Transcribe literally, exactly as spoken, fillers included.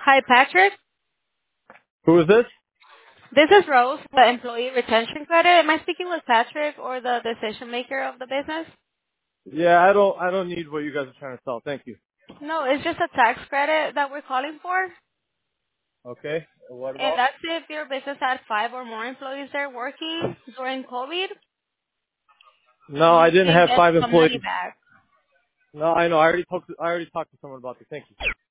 Hi, Patrick. Who is this? This is Rose, the employee retention credit. Am I speaking with Patrick or the decision maker of the business? Yeah, I don't I don't need what you guys are trying to sell. Thank you. No, it's just a tax credit that we're calling for. Okay. What And about? that's if your business had five or more employees there working during COVID, No, I you didn't can have get five some money employees. back. No, I know. I already talked. To, I already talked to someone about this. Thank you.